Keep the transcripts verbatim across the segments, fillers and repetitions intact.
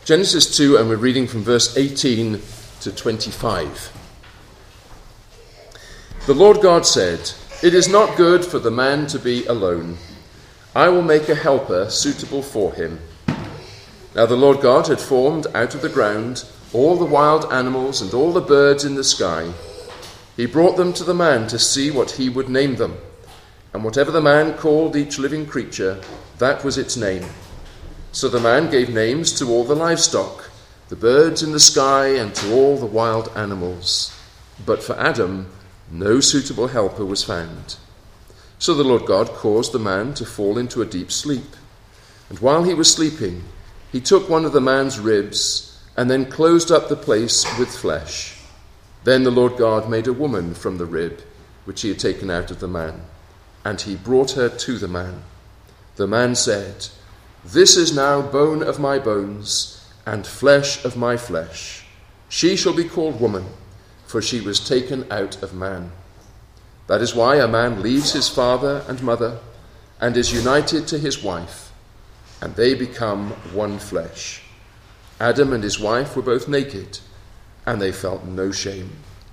Genesis two, and we're reading from verse eighteen to twenty-five. The Lord God said, "It is not good for the man to be alone. I will make a helper suitable for him." Now the Lord God had formed out of the ground all the wild animals and all the birds in the sky. He brought them to the man to see what he would name them. And whatever the man called each living creature, that was its name. So the man gave names to all the livestock, the birds in the sky, and to all the wild animals. But for Adam, no suitable helper was found. So the Lord God caused the man to fall into a deep sleep. And while he was sleeping, he took one of the man's ribs and then closed up the place with flesh. Then the Lord God made a woman from the rib which he had taken out of the man, and he brought her to the man. The man said, "This is now bone of my bones and flesh of my flesh. She shall be called woman, for she was taken out of man. That is why a man leaves his father and mother and is united to his wife, and they become one flesh. Adam and his wife were both naked, and they felt no shame."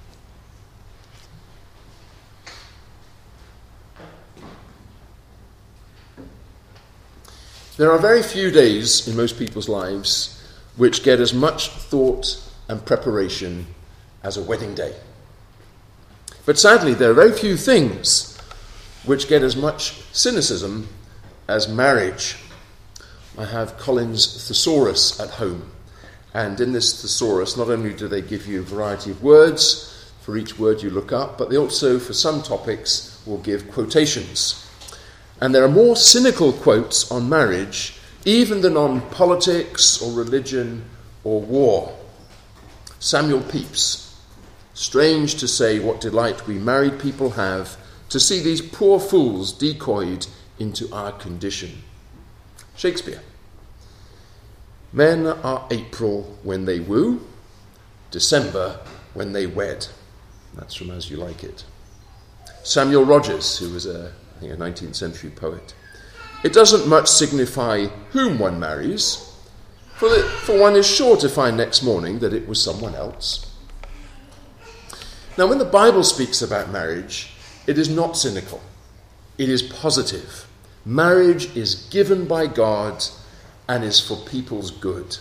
There are very few days in most people's lives which get as much thought and preparation as a wedding day. But sadly, there are very few things which get as much cynicism as marriage. I have Collins' Thesaurus at home. And in this thesaurus, not only do they give you a variety of words for each word you look up, but they also, for some topics, will give quotations. And there are more cynical quotes on marriage even than on politics or religion or war. Samuel Pepys: "Strange to say what delight we married people have to see these poor fools decoyed into our condition." Shakespeare: "Men are April when they woo, December when they wed." That's from As You Like It. Samuel Rogers, who was a, I think, a nineteenth century poet: "It doesn't much signify whom one marries, for, the, for one is sure to find next morning that it was someone else." Now, when the Bible speaks about marriage, it is not cynical. It is positive. Marriage is given by God and is for people's good.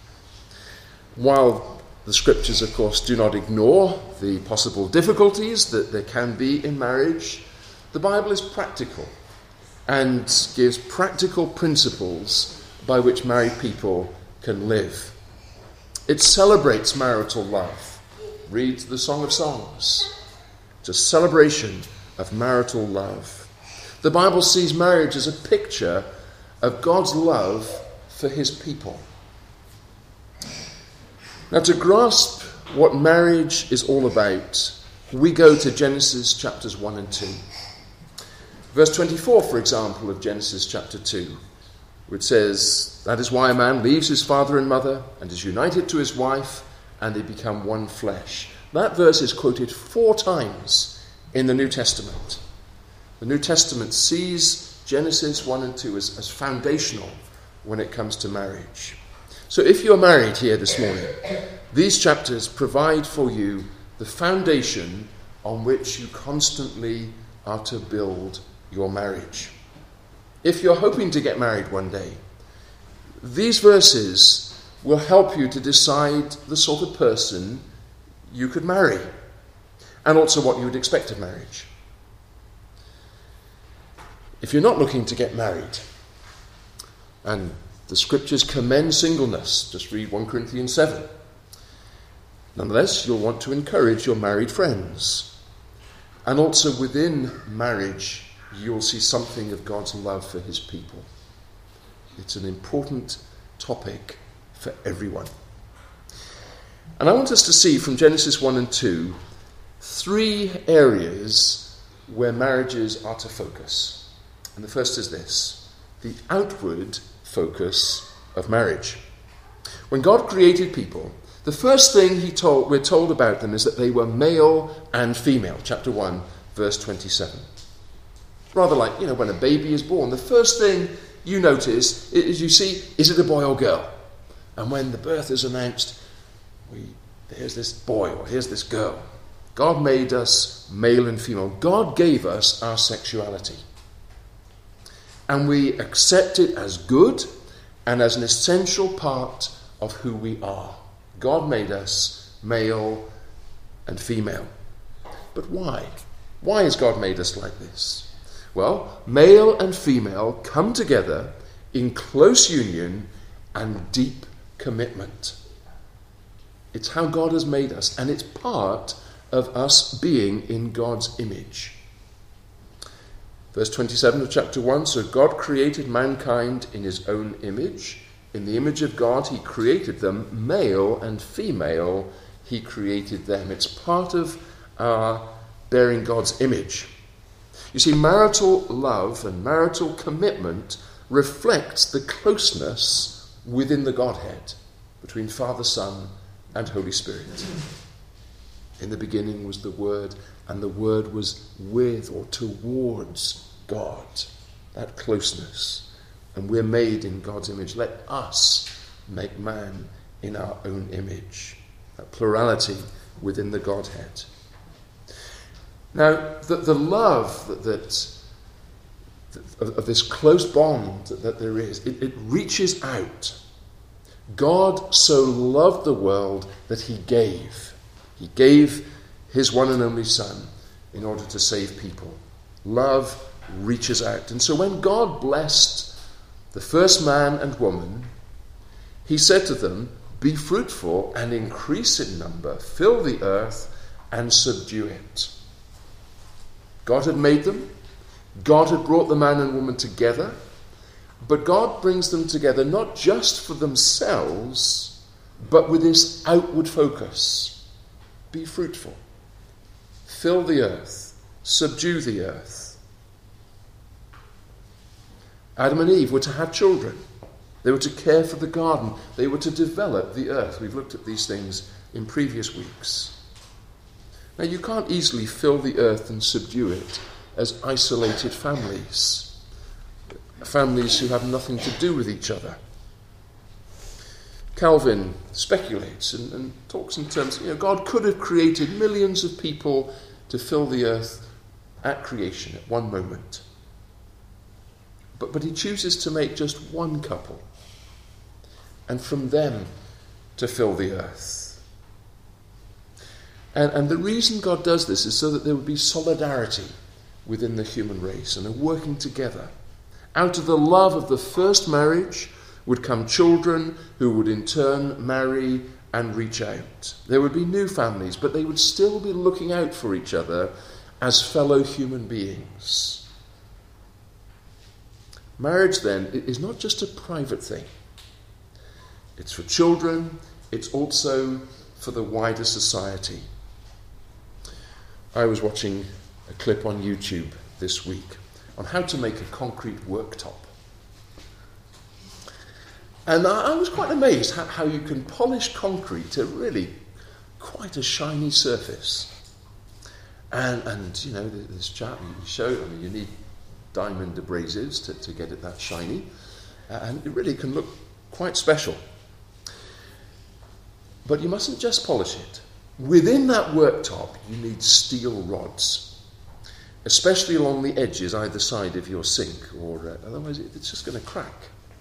While the scriptures, of course, do not ignore the possible difficulties that there can be in marriage, the Bible is practical and gives practical principles by which married people can live. It celebrates marital love. Read the Song of Songs. It's a celebration of marital love. The Bible sees marriage as a picture of God's love for his people. Now, to grasp what marriage is all about, we go to Genesis chapters one and two. Verse twenty-four, for example, of Genesis chapter two, which says, "That is why a man leaves his father and mother and is united to his wife, and they become one flesh." That verse is quoted four times in the New Testament. The New Testament sees Genesis one and two as, as foundational when it comes to marriage. So if you're married here this morning, these chapters provide for you the foundation on which you constantly are to build your marriage. If you're hoping to get married one day, these verses will help you to decide the sort of person you could marry, and also what you would expect of marriage. If you're not looking to get married, and the scriptures commend singleness, just read First Corinthians seven. Nonetheless, you'll want to encourage your married friends. And also within marriage, you'll see something of God's love for his people. It's an important topic for everyone. And I want us to see from Genesis one and two three areas where marriages are to focus. And the first is this: the outward focus of marriage. When God created people, the first thing he told, we're told about them is that they were male and female. Chapter one, verse twenty-seven. Rather like, you know, when a baby is born, the first thing you notice is you see, is it a boy or girl? And when the birth is announced, we here's this boy or here's this girl. God made us male and female. God gave us our sexuality. And we accept it as good and as an essential part of who we are. God made us male and female. But why? Why has God made us like this? Well, male and female come together in close union and deep commitment. It's how God has made us, and it's part of us being in God's image. Verse twenty-seven of chapter one, so God created mankind in his own image. In the image of God he created them, male and female he created them. It's part of our bearing God's image. You see, marital love and marital commitment reflects the closeness within the Godhead between Father, Son, and Holy Spirit. In the beginning was the Word, and the Word was with or towards God. That closeness. And we're made in God's image. Let us make man in our own image. That plurality within the Godhead. Now, the, the love that, that, that of, of this close bond that, that there is, it, it reaches out. God so loved the world that he gave. He gave his one and only Son in order to save people. Love reaches out. And so when God blessed the first man and woman, he said to them, be fruitful and increase in number, fill the earth and subdue it. God had made them. God had brought the man and woman together. But God brings them together not just for themselves, but with this outward focus. Be fruitful. Fill the earth. Subdue the earth. Adam and Eve were to have children. They were to care for the garden. They were to develop the earth. We've looked at these things in previous weeks. Now, you can't easily fill the earth and subdue it as isolated families. Families who have nothing to do with each other. Calvin speculates and, and talks in terms, you know, God could have created millions of people to fill the earth at creation at one moment. But, but he chooses to make just one couple and from them to fill the earth. And, and the reason God does this is so that there would be solidarity within the human race and a working together. Out of the love of the first marriage would come children who would in turn marry and reach out. There would be new families, but they would still be looking out for each other as fellow human beings. Marriage, then, is not just a private thing. It's for children, it's also for the wider society. I was watching a clip on YouTube this week on how to make a concrete worktop. And I, I was quite amazed how, how you can polish concrete to really quite a shiny surface. And, and you know, this chap, you show, I mean, you need diamond abrasives to, to get it that shiny. And it really can look quite special. But you mustn't just polish it. Within that worktop, you need steel rods, especially along the edges either side of your sink, or uh, otherwise it's just going to crack.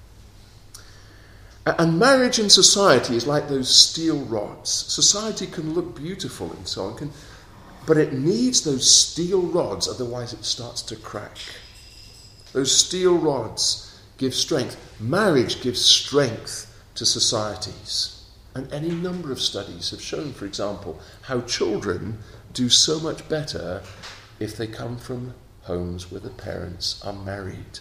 And marriage and society is like those steel rods. Society can look beautiful and so on, can, but it needs those steel rods, otherwise it starts to crack. Those steel rods give strength. Marriage gives strength to societies. And any number of studies have shown, for example, how children do so much better if they come from homes where the parents are married.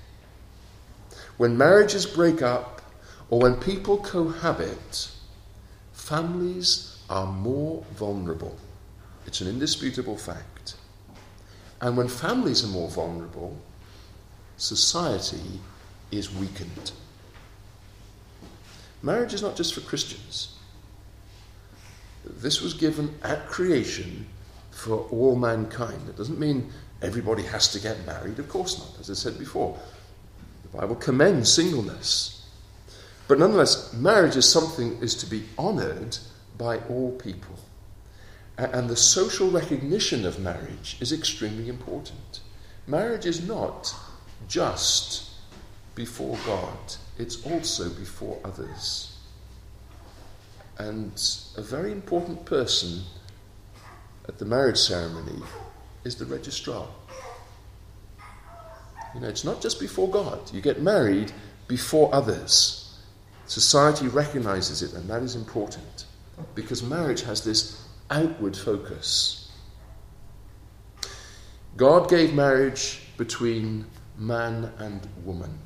When marriages break up, or when people cohabit, families are more vulnerable. It's an indisputable fact. And when families are more vulnerable, society is weakened. Marriage is not just for Christians. This was given at creation for all mankind. It doesn't mean everybody has to get married. Of course not. As I said before, the Bible commends singleness. But nonetheless, marriage is something that is to be honoured by all people. And the social recognition of marriage is extremely important. Marriage is not just before God, it's also before others. And a very important person at the marriage ceremony is the registrar. You know, it's not just before God. You get married before others. Society recognizes it, and that is important because marriage has this outward focus. God gave marriage between man and woman.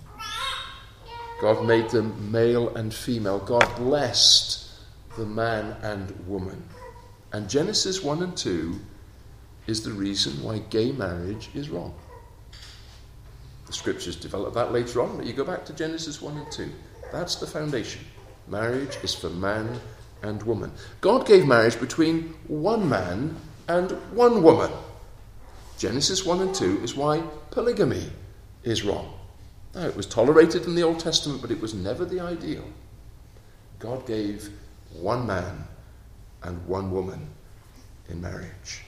God made them male and female. God blessed the man and woman. And Genesis one and two is the reason why gay marriage is wrong. The scriptures develop that later on, but you go back to Genesis one and two. That's the foundation. Marriage is for man and woman. God gave marriage between one man and one woman. Genesis one and two is why polygamy is wrong. Now, it was tolerated in the Old Testament, but it was never the ideal. God gave one man and one woman in marriage.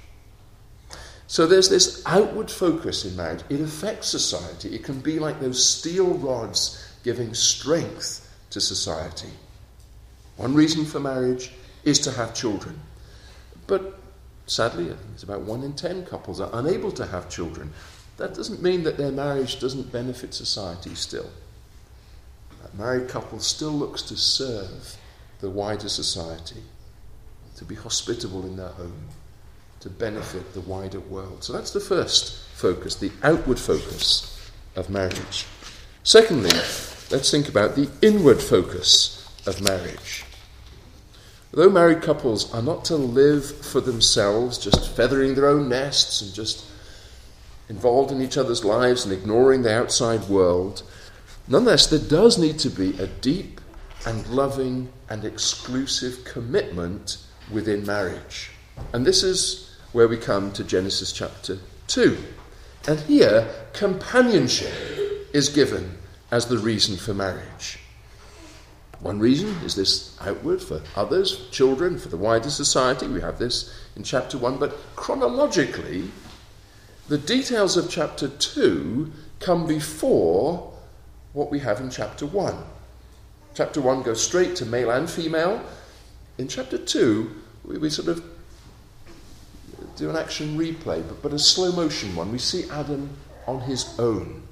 So there's this outward focus in marriage. It affects society. It can be like those steel rods giving strength to society. One reason for marriage is to have children. But sadly, I think it's about one in ten couples are unable to have children. That doesn't mean that their marriage doesn't benefit society still. That married couple still looks to serve the wider society, to be hospitable in their home, to benefit the wider world. So that's the first focus, the outward focus of marriage. Secondly, let's think about the inward focus of marriage. Though married couples are not to live for themselves, just feathering their own nests and just involved in each other's lives and ignoring the outside world, nonetheless, there does need to be a deep and loving and exclusive commitment within marriage. And this is where we come to Genesis chapter two. And here, companionship is given as the reason for marriage. One reason is this outward for others, children, for the wider society. We have this in chapter one. But chronologically, the details of chapter two come before what we have in chapter one. Chapter one goes straight to male and female. In chapter two, we, we sort of do an action replay, but, but a slow motion one. We see Adam on his own.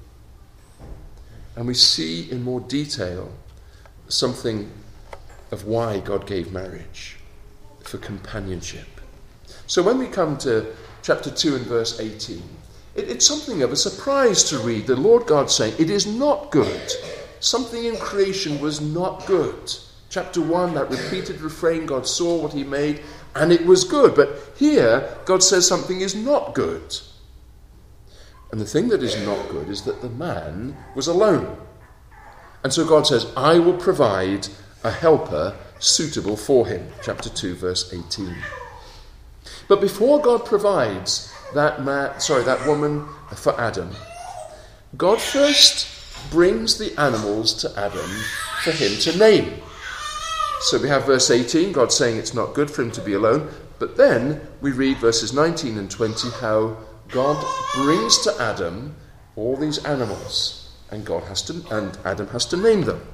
And we see in more detail something of why God gave marriage, for companionship. So when we come to chapter two and verse eighteen, it, it's something of a surprise to read the Lord God saying, it is not good. Something in creation was not good. Chapter one, that repeated refrain, God saw what he made, and it was good. But here, God says something is not good. And the thing that is not good is that the man was alone. And so God says, I will provide a helper suitable for him. Chapter two, verse eighteen. But before God provides that man, sorry, that woman for Adam, God first brings the animals to Adam for him to name. So we have verse eighteen, God saying it's not good for him to be alone. But then we read verses nineteen and twenty, how God brings to Adam all these animals. And God has to, and Adam has to name them.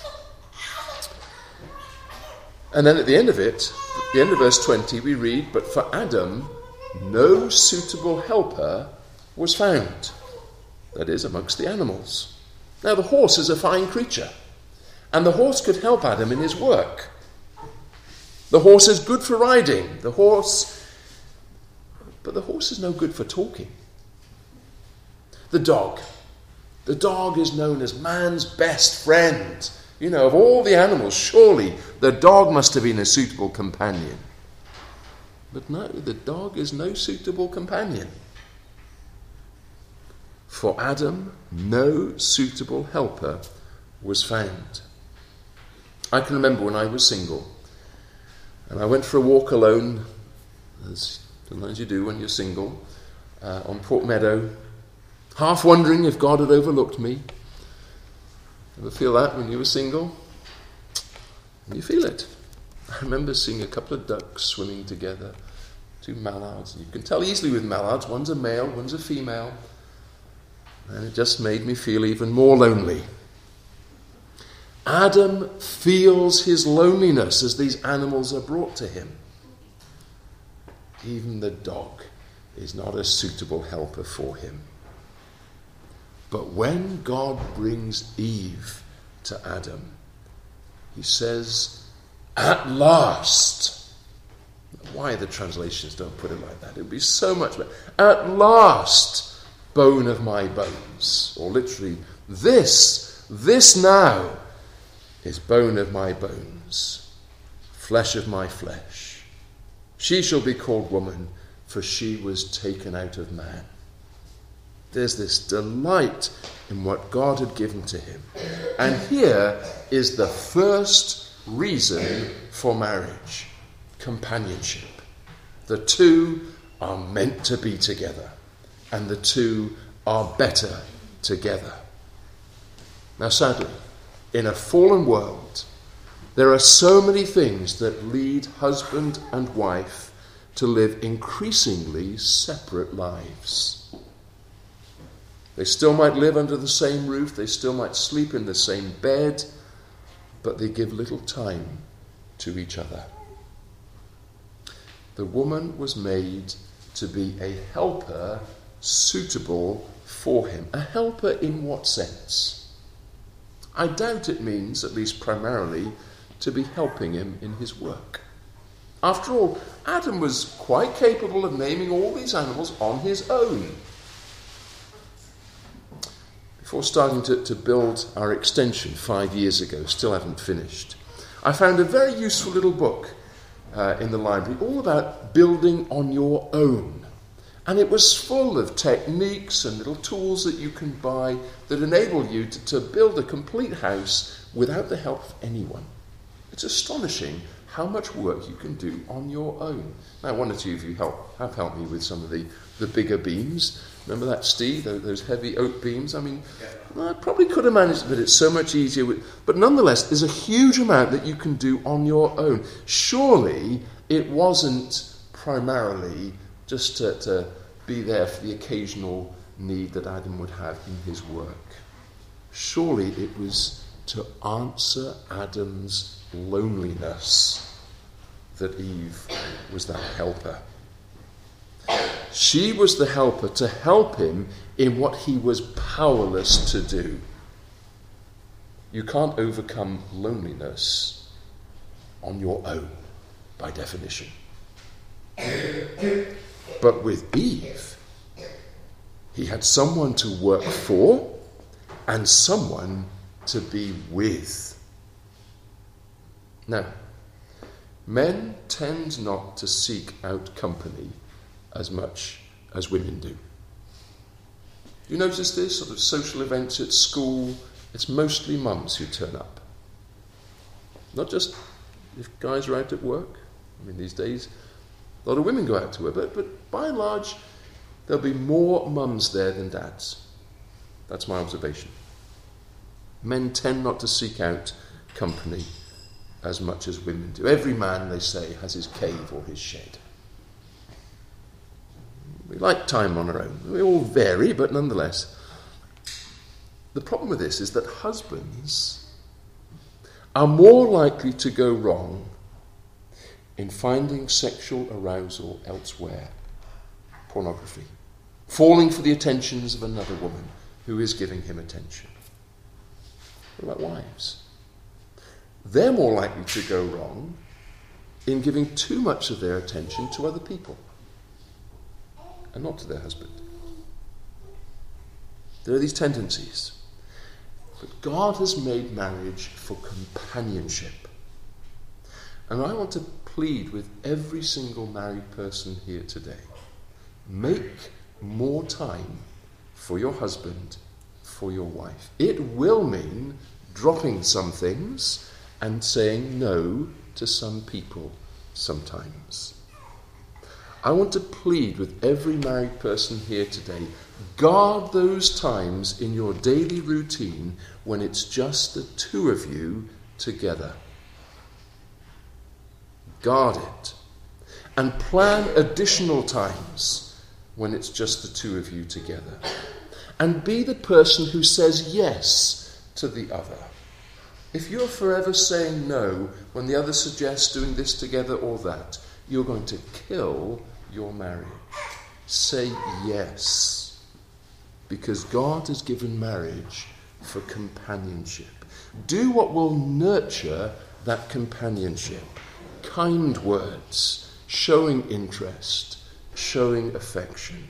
And then at the end of it, at the end of verse twenty, we read, but for Adam, no suitable helper was found. That is, amongst the animals. Now, the horse is a fine creature. And the horse could help Adam in his work. The horse is good for riding. The horse, but the horse is no good for talking. The dog. The dog is known as man's best friend. You know, of all the animals, surely the dog must have been a suitable companion. But no, the dog is no suitable companion. For Adam, no suitable helper was found. I can remember when I was single, and I went for a walk alone, as sometimes you do when you're single, uh, on Port Meadow, half wondering if God had overlooked me. Ever feel that when you were single? And you feel it. I remember seeing a couple of ducks swimming together, two mallards. You can tell easily with mallards, one's a male, one's a female. And it just made me feel even more lonely. Adam feels his loneliness as these animals are brought to him. Even the dog is not a suitable helper for him. But when God brings Eve to Adam, he says, "At last." Why the translations don't put it like that? It would be so much better. "At last, bone of my bones." Or literally, this, this now is bone of my bones, flesh of my flesh. She shall be called woman, for she was taken out of man. There's this delight in what God had given to him. And here is the first reason for marriage: companionship. The two are meant to be together, and the two are better together. Now, sadly, in a fallen world, there are so many things that lead husband and wife to live increasingly separate lives. They still might live under the same roof, they still might sleep in the same bed, but they give little time to each other. The woman was made to be a helper suitable for him. A helper in what sense? I doubt it means, at least primarily, to be helping him in his work. After all, Adam was quite capable of naming all these animals on his own. Before starting to, to build our extension five years ago, still haven't finished, I found a very useful little book uh, in the library all about building on your own. And it was full of techniques and little tools that you can buy that enable you to, to build a complete house without the help of anyone. It's astonishing how much work you can do on your own. Now, one or two of you help, have helped me with some of the, the bigger beams. Remember that, Steve? Those, those heavy oak beams? I mean, I probably could have managed it, but it's so much easier. With, but nonetheless, there's a huge amount that you can do on your own. Surely it wasn't primarily just to, to be there for the occasional need that Adam would have in his work. Surely it was to answer Adam's loneliness that Eve was that helper. She was the helper to help him in what he was powerless to do. You can't overcome loneliness on your own, by definition. But with Eve, he had someone to work for and someone to be with. Now, men tend not to seek out company as much as women do. You notice this sort of social events at school? It's mostly mums who turn up. Not just if guys are out at work. I mean, these days, a lot of women go out to work, but, but by and large, there'll be more mums there than dads. That's my observation. Men tend not to seek out company as much as women do. Every man, they say, has his cave or his shed. We like time on our own. We all vary, but nonetheless. The problem with this is that husbands are more likely to go wrong in finding sexual arousal elsewhere. Pornography. Falling for the attentions of another woman who is giving him attention. What about wives? They're more likely to go wrong in giving too much of their attention to other people and not to their husband. There are these tendencies. But God has made marriage for companionship. And I want to plead with every single married person here today. Make more time for your husband, for your wife. It will mean dropping some things and saying no to some people sometimes. I want to plead with every married person here today. Guard those times in your daily routine when it's just the two of you together. guard it, and plan additional times when it's just the two of you together. And be the person who says yes to the other. If you're forever saying no when the other suggests doing this together or that, you're going to kill your marriage. Say yes. Because God has given marriage for companionship. Do what will nurture that companionship. Kind words, showing interest, showing affection.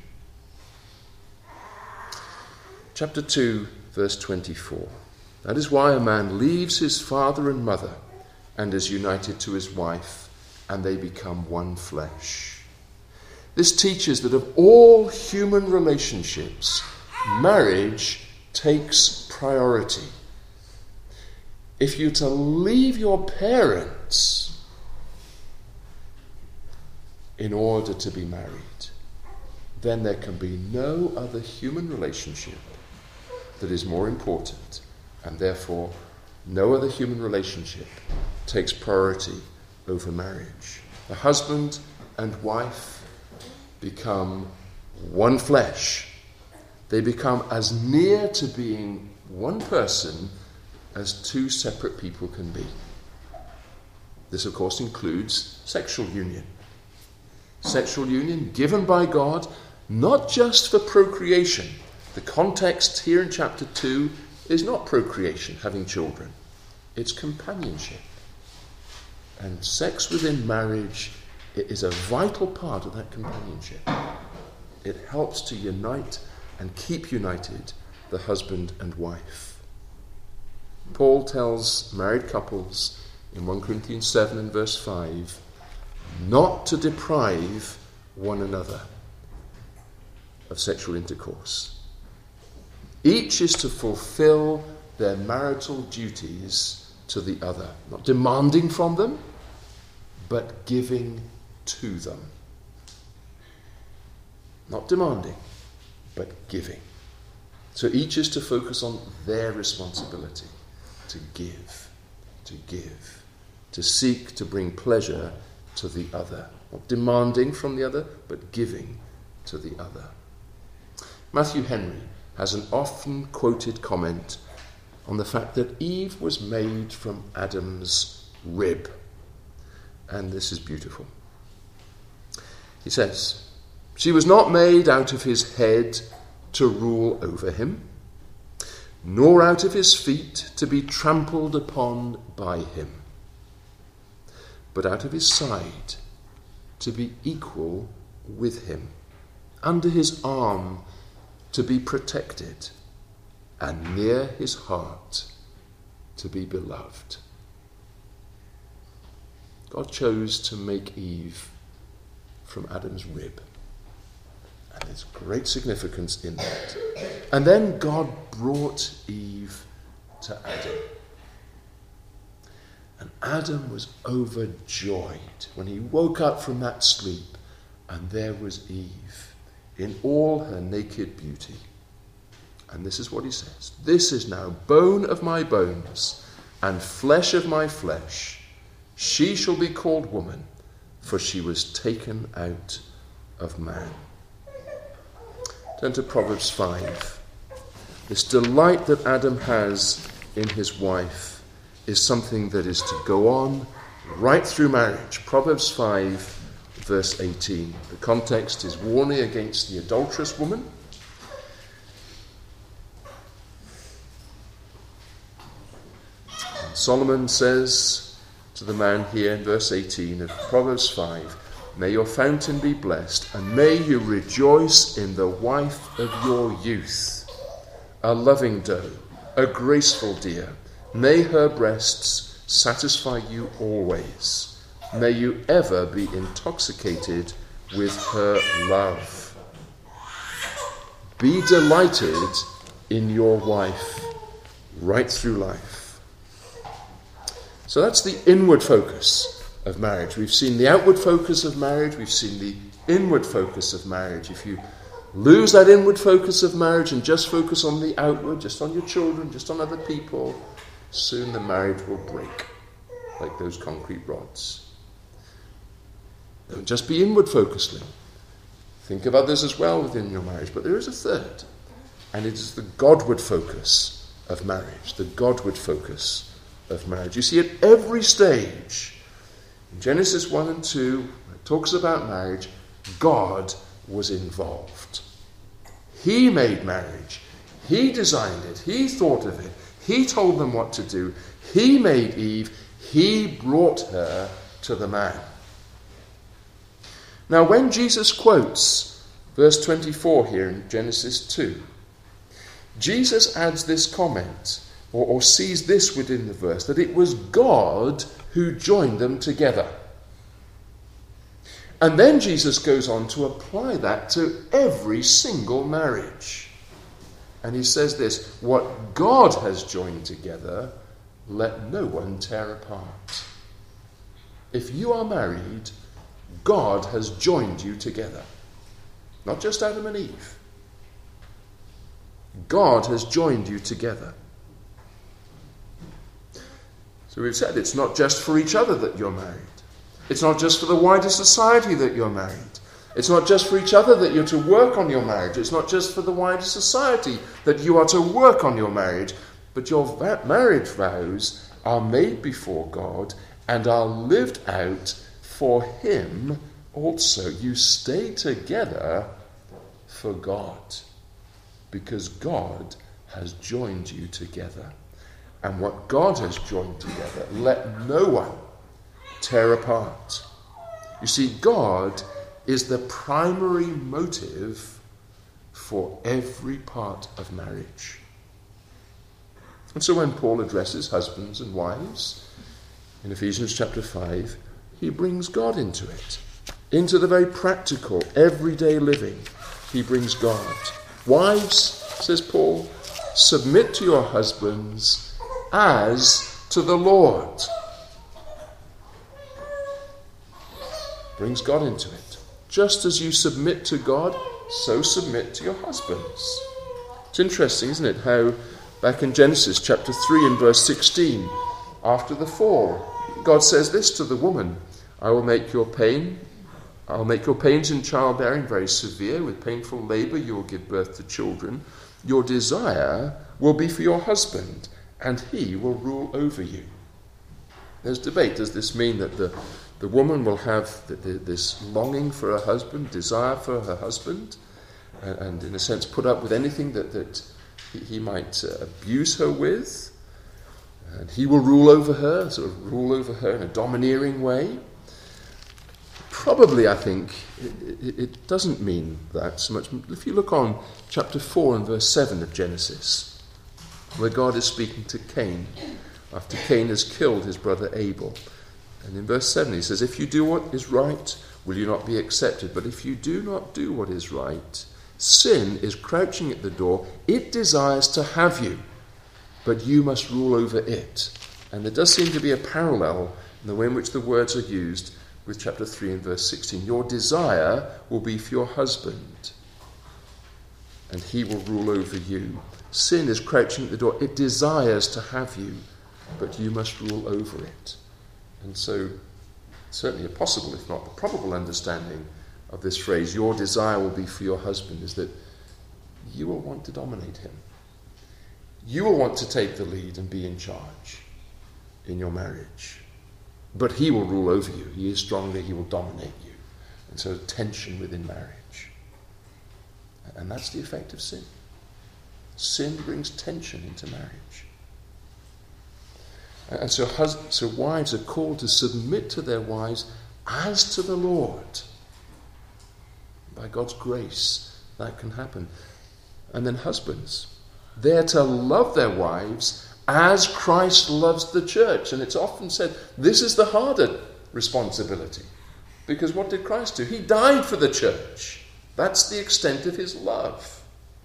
Chapter two, verse twenty-four. That is why a man leaves his father and mother and is united to his wife, and they become one flesh. This teaches that of all human relationships, marriage takes priority. If you're to leave your parents in order to be married, then there can be no other human relationship that is more important, and therefore no other human relationship takes priority over marriage. The husband and wife become one flesh. They become as near to being one person as two separate people can be. This, of course, includes sexual union. Sexual union given by God, not just for procreation. The context here in chapter two is not procreation, having children. It's companionship. And sex within marriage, it is a vital part of that companionship. It helps to unite and keep united the husband and wife. Paul tells married couples in First Corinthians seven and verse five not to deprive one another of sexual intercourse. Each is to fulfill their marital duties to the other, not demanding from them, but giving to them. Not demanding, but giving. So each is to focus on their responsibility, to give, to give, to seek to bring pleasure to the other. Not demanding from the other, but giving to the other. Matthew Henry has an often quoted comment on the fact that Eve was made from Adam's rib. And this is beautiful. He says, "She was not made out of his head to rule over him, nor out of his feet to be trampled upon by him, but out of his side to be equal with him, under his arm to be protected, and near his heart to be beloved." God chose to make Eve from Adam's rib. And there's great significance in that. And then God brought Eve to Adam. And Adam was overjoyed when he woke up from that sleep, and there was Eve in all her naked beauty. And this is what he says: "This is now bone of my bones and flesh of my flesh. She shall be called woman, for she was taken out of man." Turn to Proverbs five. This delight that Adam has in his wife is something that is to go on right through marriage. Proverbs five, verse eighteen. The context is warning against the adulterous woman. And Solomon says to the man here in verse eighteen of Proverbs five, "May your fountain be blessed, and may you rejoice in the wife of your youth, a loving doe, a graceful deer. May her breasts satisfy you always. May you ever be intoxicated with her love." Be delighted in your wife right through life. So that's the inward focus of marriage. We've seen the outward focus of marriage. We've seen the inward focus of marriage. If you lose that inward focus of marriage and just focus on the outward, just on your children, just on other people, soon the marriage will break like those concrete rods. Don't just be inward focusedly. Think of others as well within your marriage. But there is a third, and it is the Godward focus of marriage. The Godward focus of marriage. You see, at every stage, in Genesis one and two, when it talks about marriage, God was involved. He made marriage. He designed it. He thought of it. He told them what to do. He made Eve. He brought her to the man. Now, when Jesus quotes verse twenty-four here in Genesis two, Jesus adds this comment, or, or sees this within the verse, that it was God who joined them together. And then Jesus goes on to apply that to every single marriage. And he says this, what God has joined together, let no one tear apart. If you are married, God has joined you together. Not just Adam and Eve. God has joined you together. So we've said it's not just for each other that you're married. It's not just for the wider society that you're married. It's not just for each other that you're to work on your marriage. It's not just for the wider society that you are to work on your marriage. But your va- marriage vows are made before God and are lived out for Him also. You stay together for God, because God has joined you together. And what God has joined together, let no one tear apart. You see, God is the primary motive for every part of marriage. And so when Paul addresses husbands and wives in Ephesians chapter five, he brings God into it, into the very practical, everyday living. He brings God. Wives, says Paul, submit to your husbands as to the Lord. Brings God into it. Just as you submit to God, so submit to your husbands. It's interesting, isn't it, how back in Genesis chapter three and verse sixteen, after the fall, God says this to the woman, I will make your pain, I'll make your pains in childbearing very severe. With painful labour you will give birth to children. Your desire will be for your husband, and he will rule over you. There's debate. Does this mean that the, the woman will have the, the, this longing for her husband, desire for her husband, and, and in a sense put up with anything that, that he, he might uh, abuse her with? And he will rule over her, sort of rule over her in a domineering way? Probably, I think, it, it doesn't mean that so much. If you look on chapter four and verse seven of Genesis, where God is speaking to Cain, after Cain has killed his brother Abel. And in verse seven he says, if you do what is right, will you not be accepted? But if you do not do what is right, sin is crouching at the door. It desires to have you, but you must rule over it. And there does seem to be a parallel in the way in which the words are used with chapter three and verse sixteen. Your desire will be for your husband, and he will rule over you. Sin is crouching at the door. It desires to have you, but you must rule over it. And so, certainly a possible, if not the probable understanding of this phrase, your desire will be for your husband, is that you will want to dominate him. You will want to take the lead and be in charge in your marriage. But he will rule over you. He is stronger. He will dominate you. And so tension within marriage. And that's the effect of sin. Sin brings tension into marriage. And so, hus- so wives are called to submit to their wives as to the Lord. By God's grace, that can happen. And then husbands, they're to love their wives as Christ loves the church. And it's often said, this is the harder responsibility. Because what did Christ do? He died for the church. That's the extent of his love.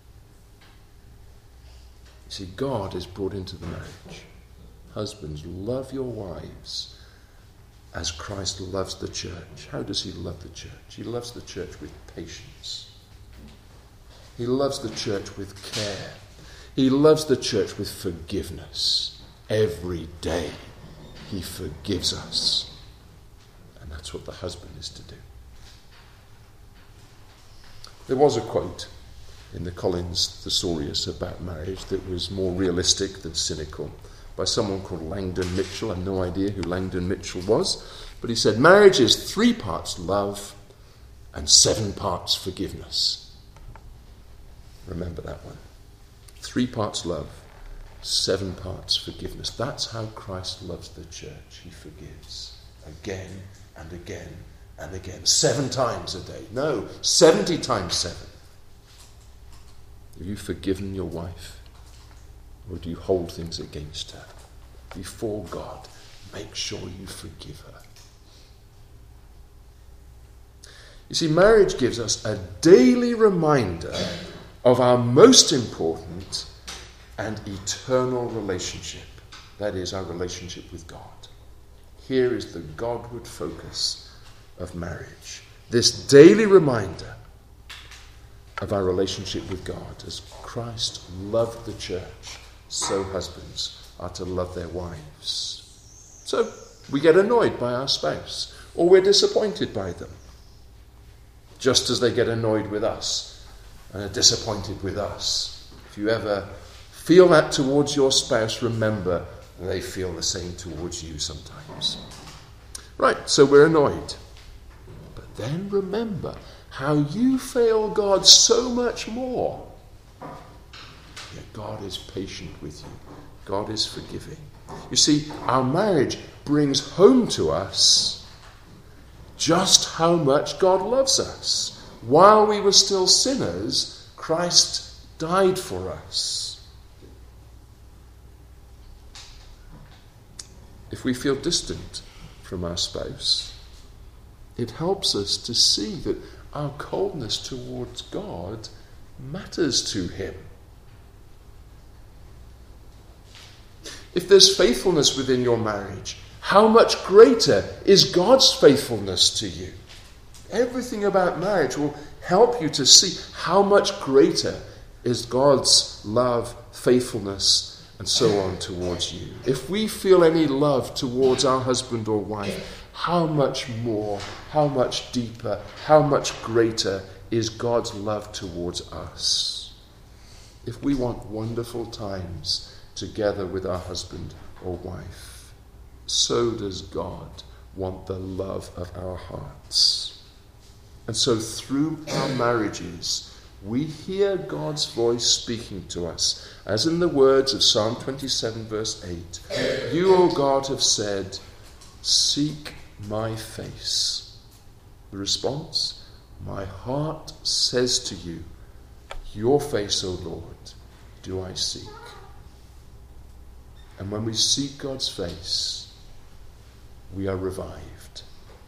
You see, God is brought into the marriage. Husbands, love your wives as Christ loves the church. How does he love the church? He loves the church with patience. He loves the church with care. He loves the church with forgiveness. Every day he forgives us. And that's what the husband is to do. There was a quote in the Collins Thesaurus about marriage that was more realistic than cynical, by someone called Langdon Mitchell. I have no idea who Langdon Mitchell was, but he said, marriage is three parts love and seven parts forgiveness. Remember that one. Three parts love, seven parts forgiveness. That's how Christ loves the church. He forgives again and again and again. Seven times a day. No, seventy times seven. Have you forgiven your wife? Or do you hold things against her? Before God, make sure you forgive her. You see, marriage gives us a daily reminder of our most important and eternal relationship. That is, our relationship with God. Here is the Godward focus of marriage. This daily reminder of our relationship with God. As Christ loved the church, so husbands are to love their wives. So we get annoyed by our spouse, or we're disappointed by them, just as they get annoyed with us and are disappointed with us. If you ever feel that towards your spouse, remember they feel the same towards you sometimes. Right, so we're annoyed. But then remember how you fail God so much more. Yet God is patient with you. God is forgiving. You see, our marriage brings home to us just how much God loves us. While we were still sinners, Christ died for us. If we feel distant from our spouse, it helps us to see that our coldness towards God matters to him. If there's faithfulness within your marriage, how much greater is God's faithfulness to you? Everything about marriage will help you to see how much greater is God's love, faithfulness, and so on towards you. If we feel any love towards our husband or wife, how much more, how much deeper, how much greater is God's love towards us? If we want wonderful times together with our husband or wife, so does God want the love of our hearts. And so through our marriages, we hear God's voice speaking to us, as in the words of Psalm twenty-seven, verse eight. You, O God, have said, seek my face. The response, my heart says to you, your face, O Lord, do I seek. And when we seek God's face, we are revived.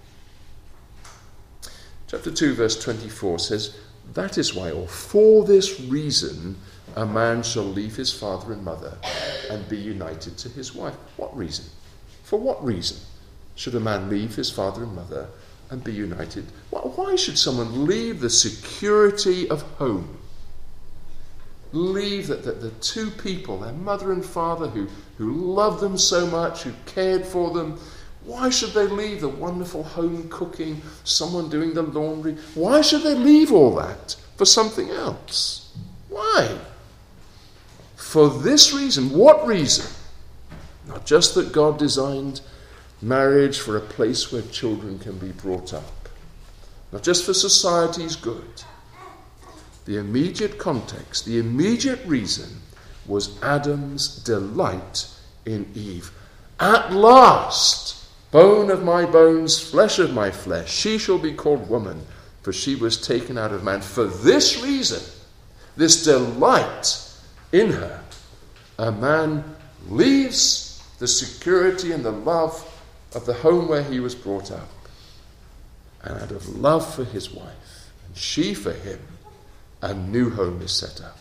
Chapter two, verse twenty-four says, that is why, or for this reason, a man shall leave his father and mother and be united to his wife. What reason? For what reason should a man leave his father and mother and be united? Why should someone leave the security of home? Leave the, the, the two people, their mother and father, who, who loved them so much, who cared for them. Why should they leave the wonderful home cooking, someone doing the laundry? Why should they leave all that for something else? Why? For this reason. What reason? Not just that God designed marriage for a place where children can be brought up. Not just for society's good. The immediate context, the immediate reason was Adam's delight in Eve. At last, bone of my bones, flesh of my flesh, she shall be called woman, for she was taken out of man. For this reason, this delight in her, a man leaves the security and the love of the home where he was brought up, and out of love for his wife, and she for him, a new home is set up.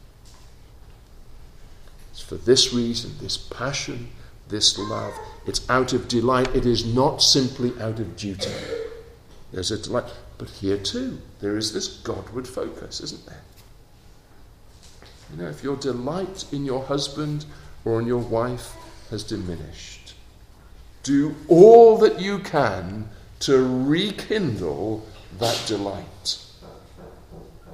It's for this reason, this passion, this love, it's out of delight. It is not simply out of duty. There's a delight. But here too, there is this Godward focus, isn't there? You know, if your delight in your husband or in your wife has diminished, do all that you can to rekindle that delight.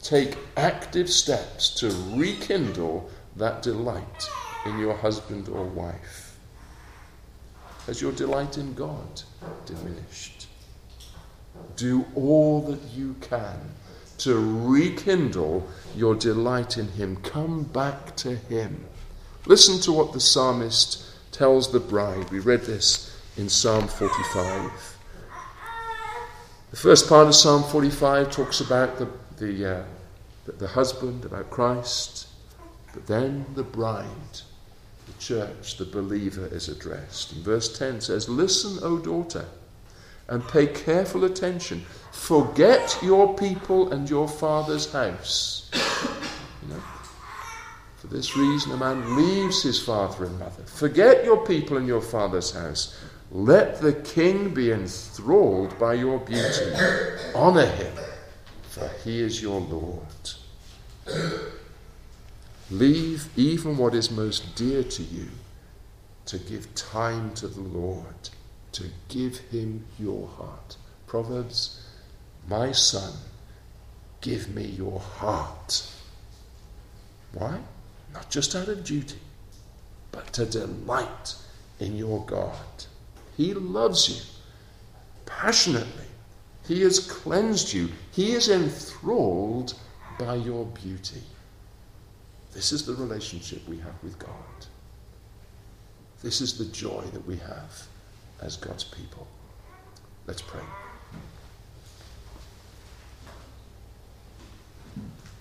take active steps to rekindle that delight in your husband or wife. Has your delight in God diminished? Do all that you can to rekindle your delight in him. Come back to him. Listen to what the psalmist tells the bride. We read this in Psalm forty-five. The first part of Psalm forty-five talks about the, the, uh, the, the husband, about Christ. But then the bride, the church, the believer is addressed. And verse ten says, "Listen, O daughter, and pay careful attention. Forget your people and your father's house." You know, for this reason a man leaves his father and mother. Forget your people and your father's house. Let the king be enthralled by your beauty. Honor him, for he is your Lord. Leave even what is most dear to you to give time to the Lord, to give him your heart. Proverbs, my son, give me your heart. Why? Not just out of duty, but to delight in your God. He loves you passionately. He has cleansed you. He is enthralled by your beauty. This is the relationship we have with God. This is the joy that we have as God's people. Let's pray.